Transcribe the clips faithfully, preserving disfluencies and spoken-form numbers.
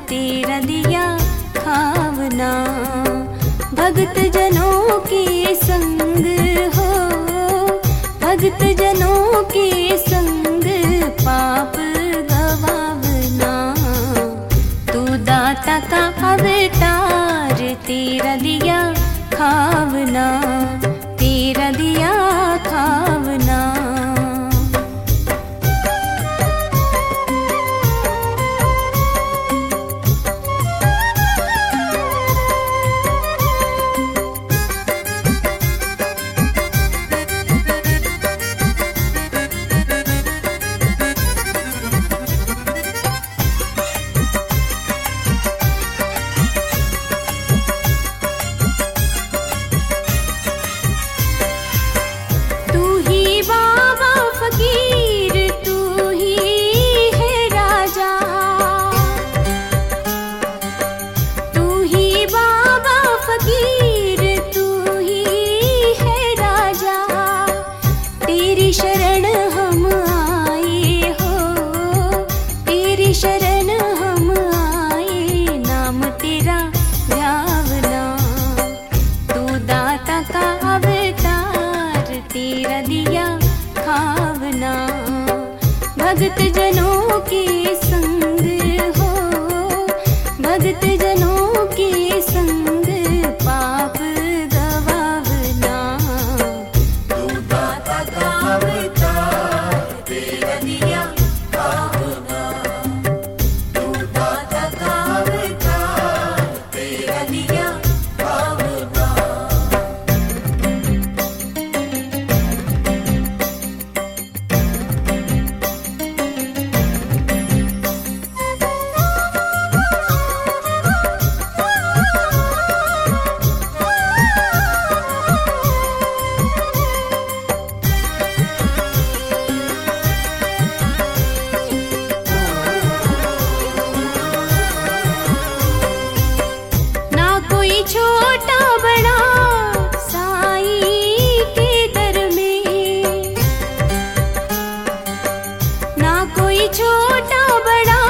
तेरा दिया खावना। भगत जनों के संग हो, भगत जनों के संग पाप गवावना। तू दाता का अवतार तेरा दिया खावना, तेरा दिया खावना। शरण हम आए हो, तेरी शरण हम आए, नाम तेरा ध्यावना। तू दाता का अवतार तेरा दिया खावना। भगत जनों के संग हो, भगत जनों के संग पाप गवावना। तू दाता का तेरा दिया खावना, तू दाता का अवतार तेरा दिया खावना। छोटा बड़ा साईं के दर में, ना कोई छोटा बड़ा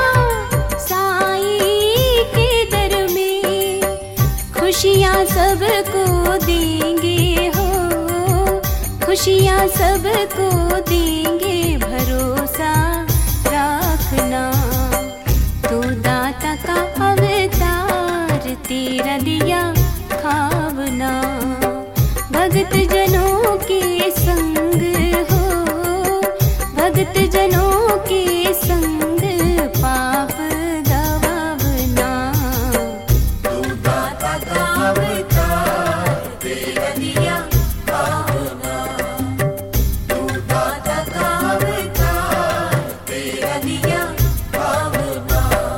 साईं के दर में। खुशियाँ सबको देंगे हो, खुशियाँ सबको देंगे, भरोसा रखना। तू दाता का अवतार तेरा दिया खावना। भगत जनों के संग हो, भगत जनों के संग पाप गवावना। तू दाता का अवतार तेरा दिया खावना, तू दाता का अवतार तेरा दिया खावना।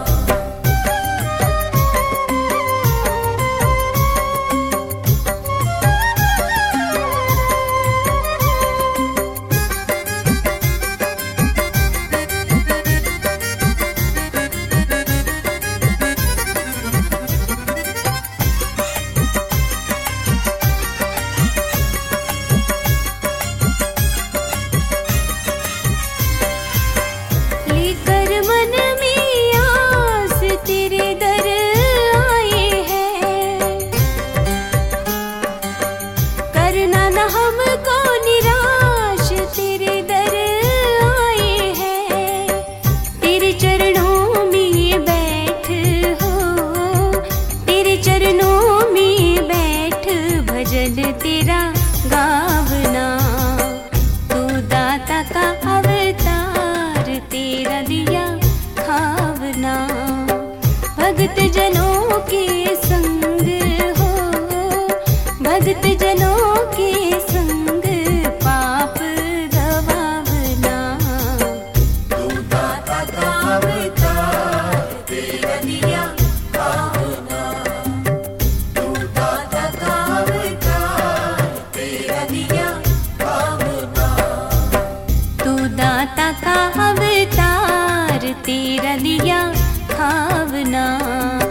हमको निराश तेरे दर आए हैं, तेरे चरणों में बैठ हो, तेरे चरणों में बैठ भजन तेरा गावना। तू दाता का अवतार तेरा दिया खावना। भगत जनों के संग हो, भगत जनों के संग पाप गवावना। तू दाता का अवतार तेरा दिया खावना, तू दाता का अवतार तेरा दिया खावना। तू दाता का अवतार तेरा दिया खावना।